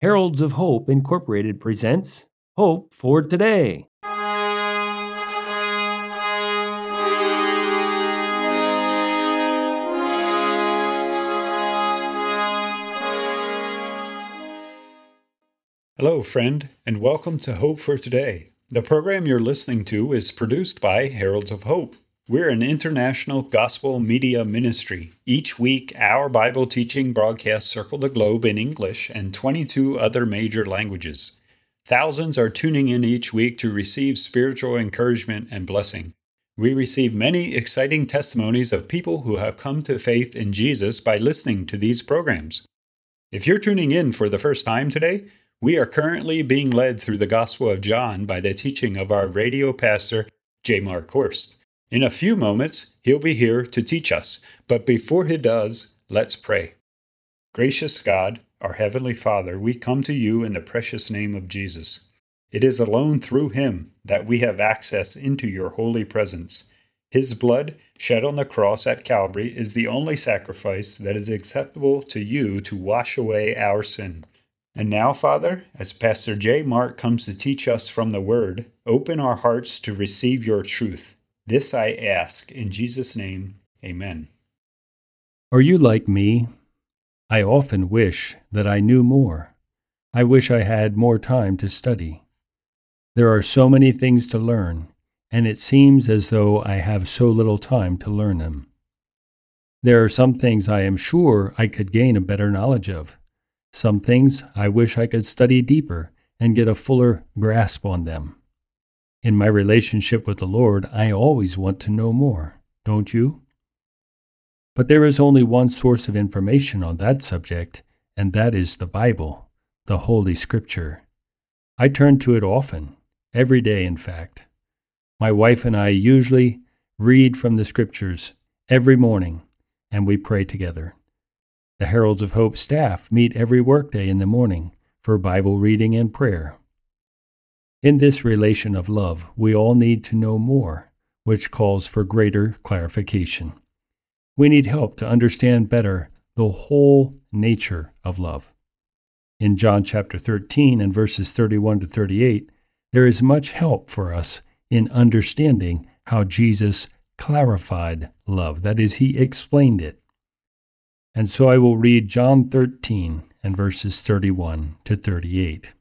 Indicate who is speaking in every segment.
Speaker 1: Heralds of Hope Incorporated presents Hope for Today.
Speaker 2: Hello, friend, and welcome to Hope for Today. The program you're listening to is produced by Heralds of Hope. We're an international gospel media ministry. Each week, our Bible teaching broadcasts circle the globe in English and 22 other major languages. Thousands are tuning in each week to receive spiritual encouragement and blessing. We receive many exciting testimonies of people who have come to faith in Jesus by listening to these programs. If you're tuning in for the first time today, we are currently being led through the Gospel of John by the teaching of our radio pastor, J. Mark Horst. In a few moments, he'll be here to teach us, but before he does, let's pray. Gracious God, our Heavenly Father, we come to you in the precious name of Jesus. It is alone through him that we have access into your holy presence. His blood, shed on the cross at Calvary, is the only sacrifice that is acceptable to you to wash away our sin. And now, Father, as Pastor J. Mark comes to teach us from the Word, open our hearts to receive your truth. This I ask in Jesus' name, amen.
Speaker 1: Are you like me? I often wish that I knew more. I wish I had more time to study. There are so many things to learn, and it seems as though I have so little time to learn them. There are some things I am sure I could gain a better knowledge of. Some things I wish I could study deeper and get a fuller grasp on them. In my relationship with the Lord, I always want to know more, don't you? But there is only one source of information on that subject, and that is the Bible, the Holy Scripture. I turn to it often, every day in fact. My wife and I usually read from the Scriptures every morning, and we pray together. The Heralds of Hope staff meet every workday in the morning for Bible reading and prayer. In this relation of love, we all need to know more, which calls for greater clarification. We need help to understand better the whole nature of love. In John chapter 13 and verses 31 to 38, there is much help for us in understanding how Jesus clarified love. That is, he explained it. And so I will read John 13 and verses 31 to 38.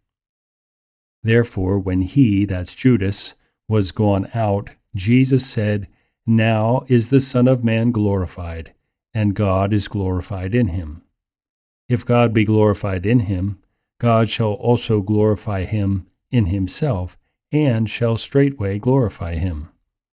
Speaker 1: Therefore, when he, that's Judas, was gone out, Jesus said, Now is the Son of Man glorified, and God is glorified in him. If God be glorified in him, God shall also glorify him in himself, and shall straightway glorify him.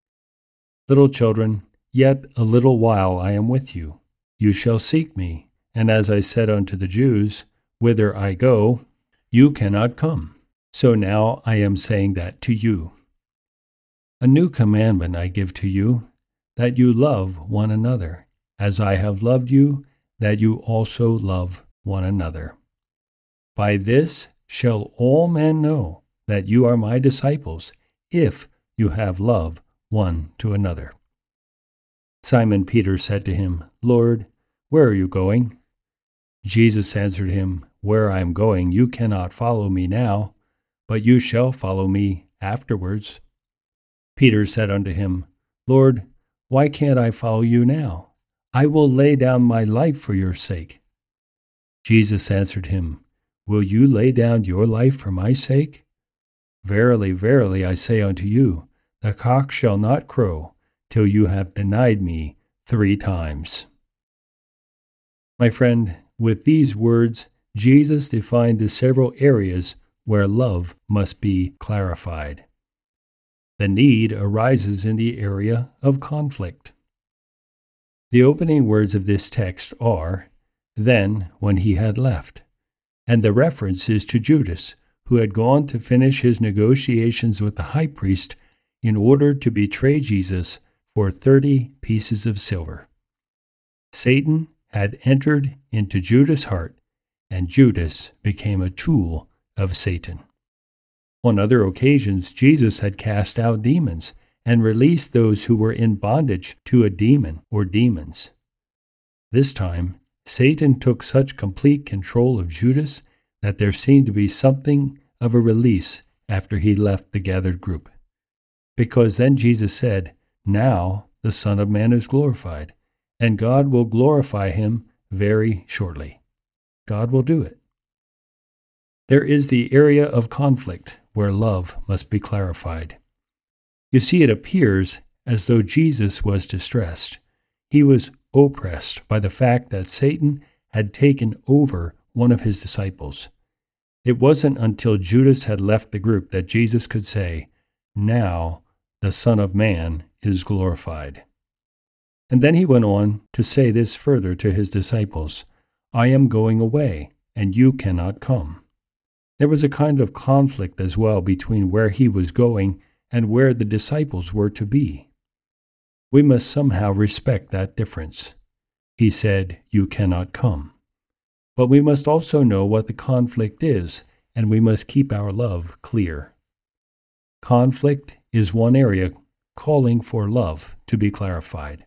Speaker 1: Little children, yet a little while I am with you. You shall seek me, and as I said unto the Jews, Whither I go, you cannot come. So now I am saying that to you. A new commandment I give to you, that you love one another, as I have loved you, that you also love one another. By this shall all men know that you are my disciples, if you have love one to another. Simon Peter said to him, Lord, where are you going? Jesus answered him, Where I am going, you cannot follow me now, but you shall follow me afterwards. Peter said unto him, Lord, why can't I follow you now? I will lay down my life for your sake. Jesus answered him, Will you lay down your life for my sake? Verily, verily, I say unto you, the cock shall not crow till you have denied me 3 times. My friend, with these words, Jesus defined the several areas where love must be clarified. The need arises in the area of conflict. The opening words of this text are, Then when he had left, and the reference is to Judas, who had gone to finish his negotiations with the high priest in order to betray Jesus for 30 pieces of silver. Satan had entered into Judas' heart, and Judas became a tool of Satan. On other occasions, Jesus had cast out demons and released those who were in bondage to a demon or demons. This time, Satan took such complete control of Judas that there seemed to be something of a release after he left the gathered group. Because then Jesus said, "Now the Son of Man is glorified, and God will glorify him very shortly." God will do it. There is the area of conflict where love must be clarified. You see, it appears as though Jesus was distressed. He was oppressed by the fact that Satan had taken over one of his disciples. It wasn't until Judas had left the group that Jesus could say, "Now the Son of Man is glorified." And then he went on to say this further to his disciples, "I am going away, and you cannot come." There was a kind of conflict as well between where he was going and where the disciples were to be. We must somehow respect that difference. He said, "You cannot come." But we must also know what the conflict is, and we must keep our love clear. Conflict is one area calling for love to be clarified.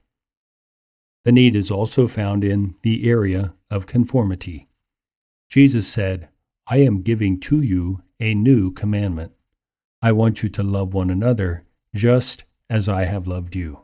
Speaker 1: The need is also found in the area of conformity. Jesus said, "I am giving to you a new commandment. I want you to love one another just as I have loved you."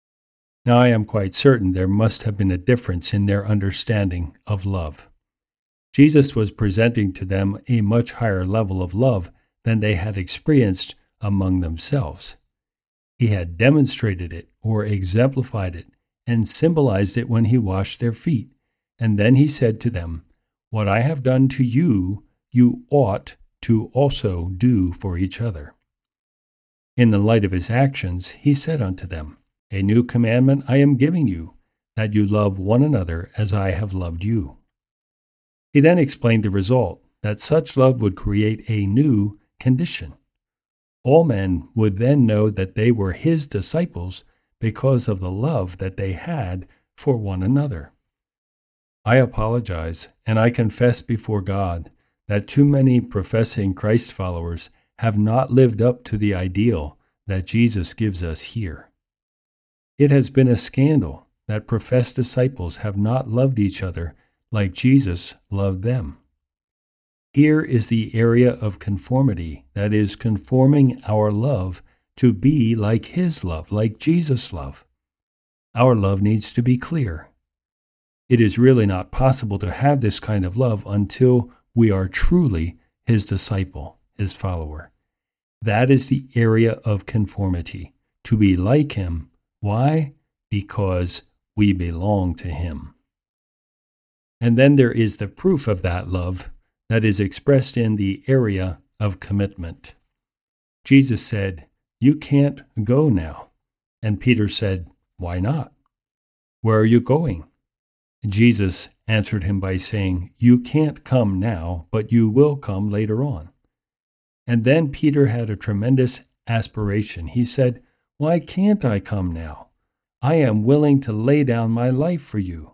Speaker 1: Now I am quite certain there must have been a difference in their understanding of love. Jesus was presenting to them a much higher level of love than they had experienced among themselves. He had demonstrated it or exemplified it and symbolized it when he washed their feet. And then he said to them, "What I have done to you, you ought to also do for each other." In the light of his actions, he said unto them, "A new commandment I am giving you, that you love one another as I have loved you." He then explained the result, that such love would create a new condition. All men would then know that they were his disciples because of the love that they had for one another. I apologize, and I confess before God that too many professing Christ followers have not lived up to the ideal that Jesus gives us here. It has been a scandal that professed disciples have not loved each other like Jesus loved them. Here is the area of conformity, that is, conforming our love to be like his love, like Jesus' love. Our love needs to be clear. It is really not possible to have this kind of love until we are truly his disciple, his follower. That is the area of conformity, to be like him. Why? Because we belong to him. And then there is the proof of that love that is expressed in the area of commitment. Jesus said, "You can't go now." And Peter said, "Why not? Where are you going?" Jesus answered him by saying, "You can't come now, but you will come later on." And then Peter had a tremendous aspiration. He said, "Why can't I come now? I am willing to lay down my life for you."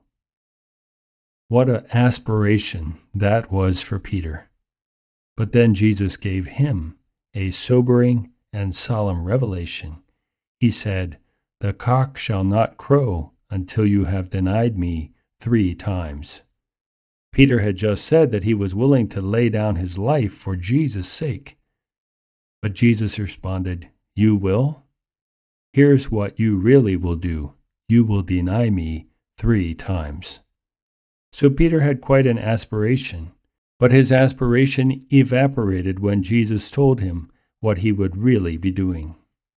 Speaker 1: What an aspiration that was for Peter. But then Jesus gave him a sobering and solemn revelation. He said, "The cock shall not crow until you have denied me 3 times. Peter had just said that he was willing to lay down his life for Jesus' sake. But Jesus responded, "You will? Here's what you really will do. You will deny me 3 times. So Peter had quite an aspiration, but his aspiration evaporated when Jesus told him what he would really be doing.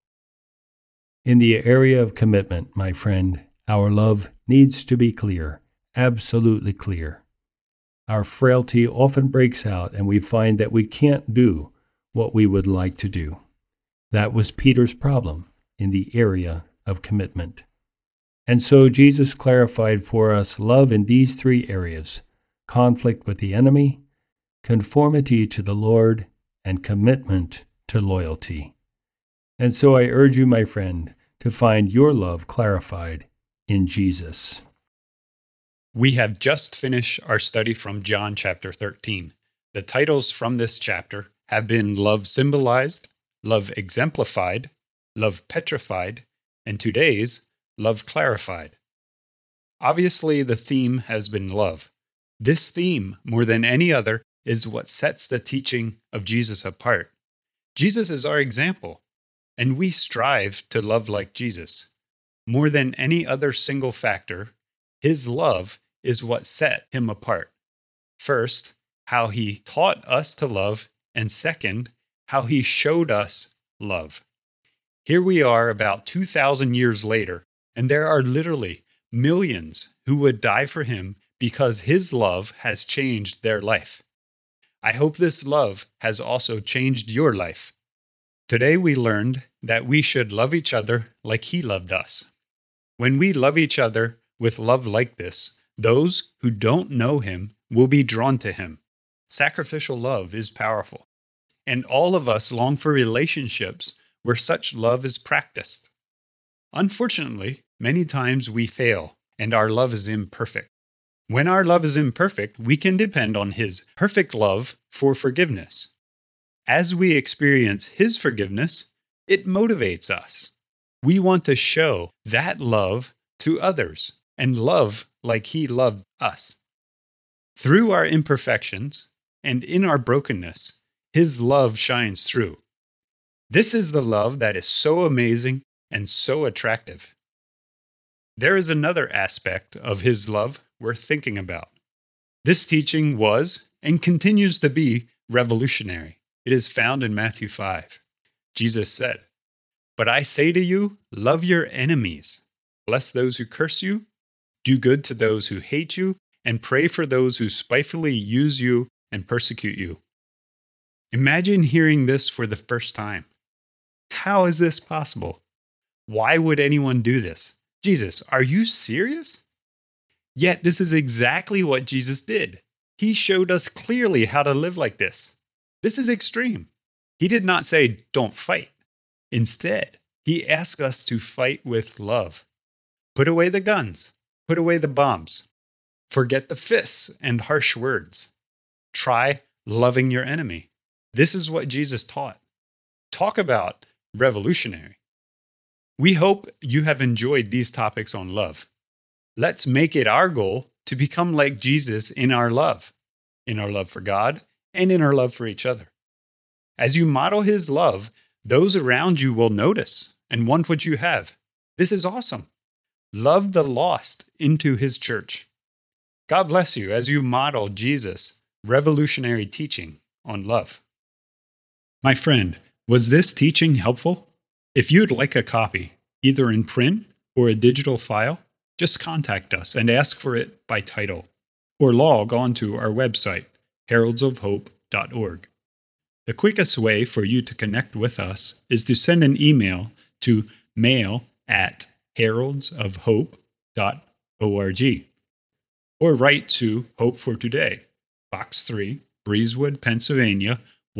Speaker 1: In the area of commitment, my friend, our love needs to be clear, absolutely clear. Our frailty often breaks out, and we find that we can't do what we would like to do. That was Peter's problem in the area of commitment. And so Jesus clarified for us love in these 3 areas: conflict with the enemy, conformity to the Lord, and commitment to loyalty. And so I urge you, my friend, to find your love clarified in Jesus.
Speaker 2: We have just finished our study from John chapter 13. The titles from this chapter have been Love Symbolized, Love Exemplified, Love Petrified, and today's Love Clarified. Obviously, the theme has been love. This theme, more than any other, is what sets the teaching of Jesus apart. Jesus is our example, and we strive to love like Jesus. More than any other single factor, his love is what set him apart. First, how he taught us to love, and second, how he showed us love. Here we are about 2,000 years later, and there are literally millions who would die for him because his love has changed their life. I hope this love has also changed your life. Today we learned that we should love each other like he loved us. When we love each other with love like this, those who don't know him will be drawn to him. Sacrificial love is powerful, and all of us long for relationships where such love is practiced. Unfortunately, many times we fail, and our love is imperfect. When our love is imperfect, we can depend on his perfect love for forgiveness. As we experience his forgiveness, it motivates us. We want to show that love to others and love like he loved us. Through our imperfections and in our brokenness, his love shines through. This is the love that is so amazing and so attractive. There is another aspect of his love worth thinking about. This teaching was and continues to be revolutionary. It is found in Matthew 5. Jesus said, "But I say to you, love your enemies. Bless those who curse you. Do good to those who hate you, and pray for those who spitefully use you and persecute you." Imagine hearing this for the first time. How is this possible? Why would anyone do this? Jesus, are you serious? Yet this is exactly what Jesus did. He showed us clearly how to live like this. This is extreme. He did not say, don't fight. Instead, he asked us to fight with love. Put away the guns. Put away the bombs. Forget the fists and harsh words. Try loving your enemy. This is what Jesus taught. Talk about revolutionary. We hope you have enjoyed these topics on love. Let's make it our goal to become like Jesus in our love for God, and in our love for each other. As you model his love, those around you will notice and want what you have. This is awesome. Love the lost into his church. God bless you as you model Jesus' revolutionary teaching on love. My friend, was this teaching helpful? If you'd like a copy, either in print or a digital file, just contact us and ask for it by title, or log on to our website, heraldsofhope.org. The quickest way for you to connect with us is to send an email to mail@heraldsofhope.org, or write to Hope for Today, Box 3, Breezewood, Pennsylvania,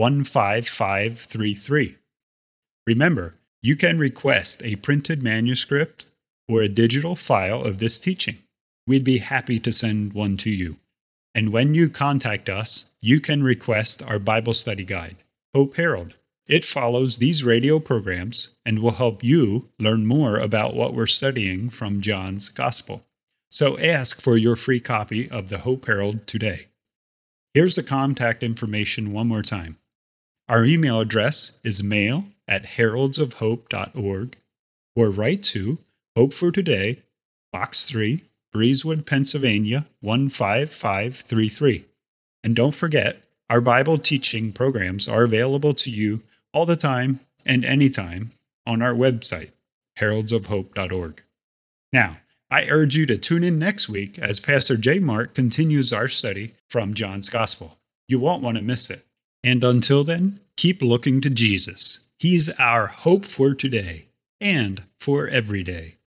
Speaker 2: 15533. Remember, you can request a printed manuscript or a digital file of this teaching. We'd be happy to send one to you. And when you contact us, you can request our Bible study guide, Hope Herald. It follows these radio programs and will help you learn more about what we're studying from John's Gospel. So ask for your free copy of the Hope Herald today. Here's the contact information one more time. Our email address is mail@heraldsofhope.org, or write to Hope for Today, Box 3, Breezewood, Pennsylvania, 15533. And don't forget, our Bible teaching programs are available to you all the time and anytime on our website, heraldsofhope.org. Now, I urge you to tune in next week as Pastor J. Mark continues our study from John's Gospel. You won't want to miss it. And until then, keep looking to Jesus. He's our hope for today and for every day.